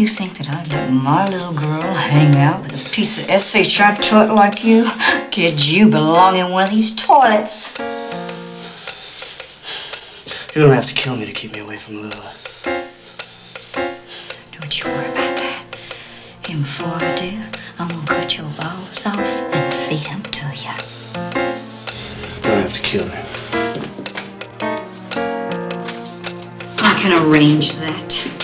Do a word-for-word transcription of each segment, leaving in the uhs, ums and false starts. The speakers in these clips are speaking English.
You think that I'd let my little girl hang out with a piece of S H I tut like you? Kid, you belong in one of these toilets. You don't have to kill me to keep me away from Lula. Don't you worry about that. And before I do, I'm gonna cut your balls off and feed them to you. You don't have to kill me. I can arrange that.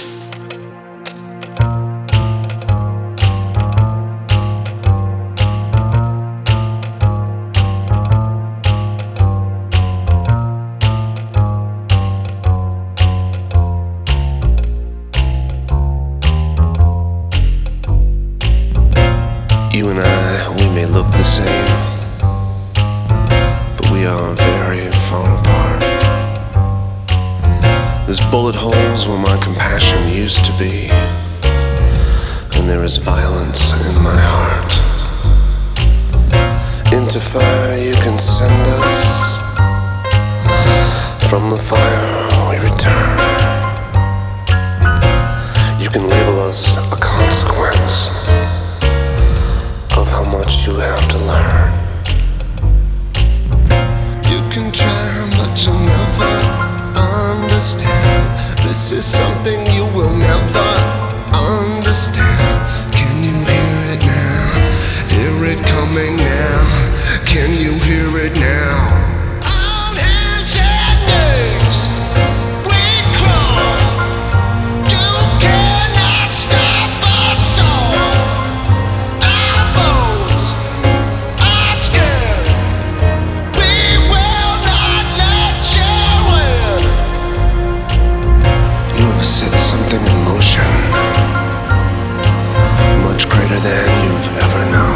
You and I, we may look the same, but we are very far apart. There's bullet holes where my compassion used to be, and there is violence in my heart. Into fire you can send us, from the fire we return. You can label us a consequence of how much you have to learn. You can try, but you'll never understand. This is something you will never understand. Can you hear it now? Hear it coming now? Can you hear it now? On hands and knees, we crawl. You cannot stop us all. Our bones are scared. We will not let you win. You have set something in motion, much greater than you've ever known.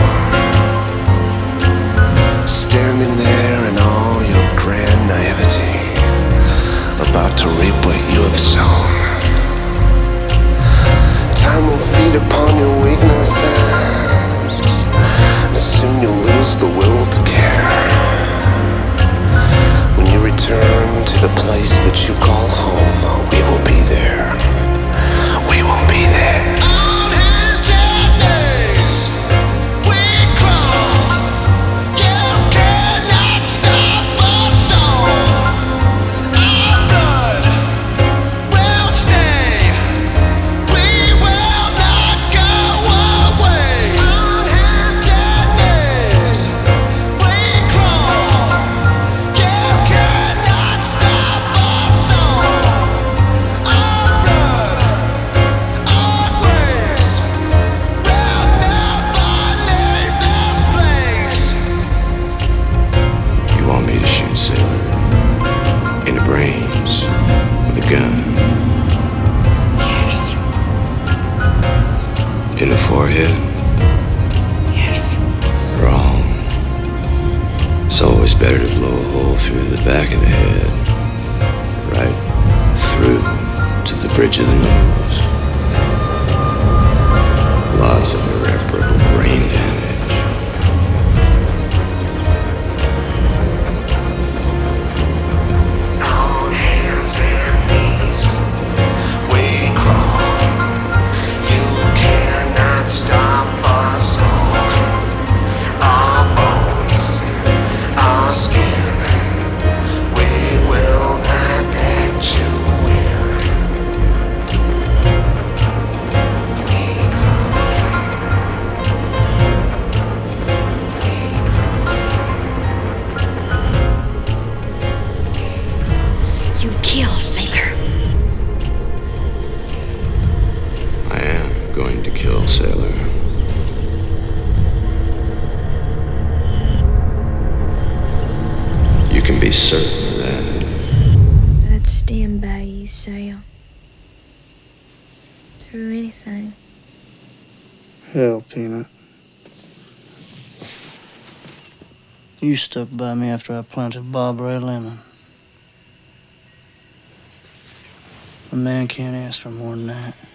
Standing there in all your grand naivety, about to reap what you have sown. Time will feed upon your weaknesses, and soon you'll lose the will to care. When you return to the place that you call home, we will be there. We will be there. On hands and knees, we crawl. You cannot stop us all. Our blood will stay. We will not go away. On hands and knees, we crawl. You cannot stop us all. Our blood, our grace will never leave this place. You want me to shoot Sailor in the brains with a gun, Yes. in the forehead? Yes. Wrong. It's always better to blow a hole through the back of the head, right through to the bridge of the nose. Lots of irreparable brain damage. On hands and knees, we crawl. You cannot stop us all. Our bones, our skin, we will not let you in. We You kill, Sailor. I am going to kill Sailor. You can be certain of that. I'd stand by you, Sal. Through anything. Hell, Peanut. You stuck by me after I planted Barbara Lemon. A man can't ask for more than that.